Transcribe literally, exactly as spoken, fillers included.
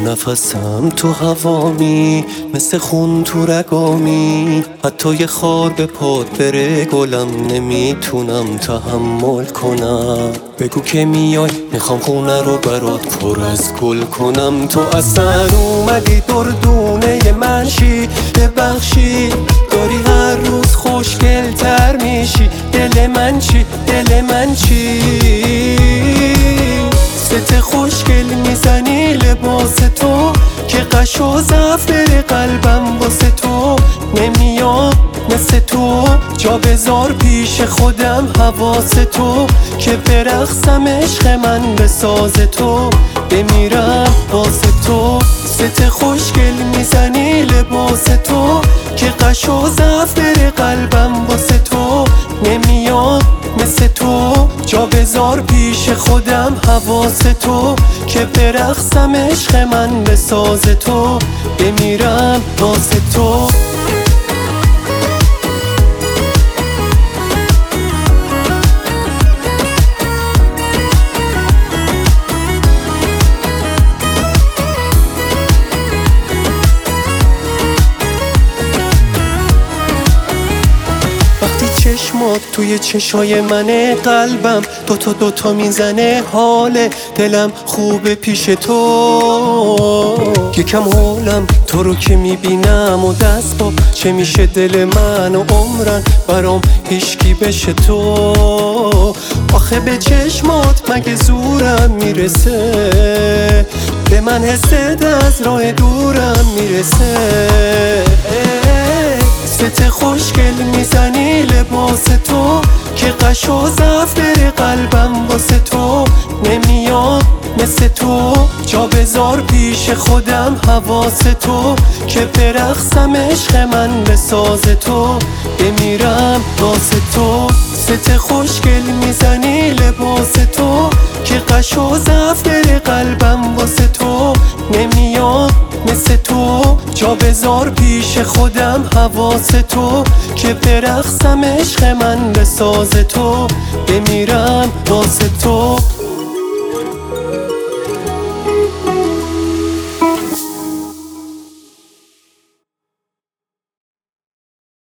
نفسم تو هوامی، مثل خون تو رگامی. حتی یه خار به پات بره گلم نمیتونم تحمل کنم. بگو که میای میخوام خونه رو برات پر از گل کنم. تو اصلا اومدی دردونه من شی، ببخشی داری هر روز خوشگل تر میشی. دل من چی دل من چی ست خوشگل میزنی لباس تو، که قش و ضعف بره قلبم واسه تو. نمیام مثل تو جا بذار پیش خودم حواس تو، که برقصم عشق من به ساز تو. بمیرم واسه تو ست خوشگل میزنی لباس تو، که قش و ضعف بره قلبم واسه تو. نمیام مثل تو جا بذار پیش خودم حواس تو، که برقصم عشق من به ساز تو. بمیرم واسه تو. چشمات توی چشای منه، قلبم دوتا دوتا میزنه. حال دلم خوبه پیش تو. یکم حولم تو رو که میبینم و دست با چه میشه دل من و عمرن برام هیچکی بشه تو. آخه به چشمات مگه زورم میرسه، به من حست از راه دورم میرسه. ست خوشگل میزنی لباس تو، که قش و ضعف بره قلبم واسه تو. نمیام مثل تو جا بذار پیش خودم حواس تو، که برقصم عشق من به ساز تو. بمیرم واسه تو ست خوشگل میزنی لباس تو، که قش و ضعف بره قلبم واسه تو. نمیام مثل تو جا بذار پیش خودم حواس تو، که برقصم عشق من به ساز تو. بمیرم واسه تو.